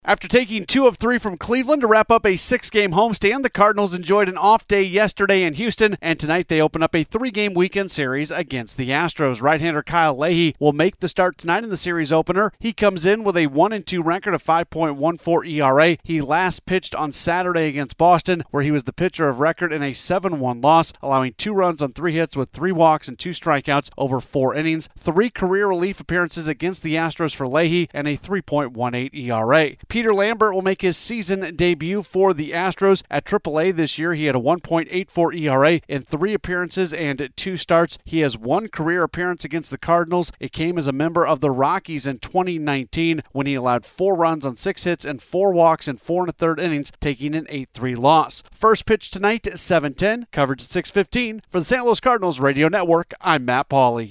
After taking 2 of 3 from Cleveland to wrap up a 6-game homestand, the Cardinals enjoyed an off day yesterday in Houston, and tonight they open up a 3-game weekend series against the Astros. Right-hander Kyle Leahy will make the start tonight in the series opener. He comes in with a 1-2 record of 5.14 ERA. He last pitched on Saturday against Boston, where he was the pitcher of record in a 7-1 loss, allowing 2 runs on 3 hits with 3 walks and 2 strikeouts over 4 innings. 3 career relief appearances against the Astros for Leahy and a 3.18 ERA. Peter Lambert will make his season debut for the Astros at AAA this year. He had a 1.84 ERA in 3 appearances and 2 starts. He has 1 career appearance against the Cardinals. It came as a member of the Rockies in 2019 when he allowed 4 runs on 6 hits and 4 walks in 4 1/3 innings, taking an 8-3 loss. First pitch tonight at 7:10, coverage at 6:15. For the St. Louis Cardinals Radio Network, I'm Matt Pauley.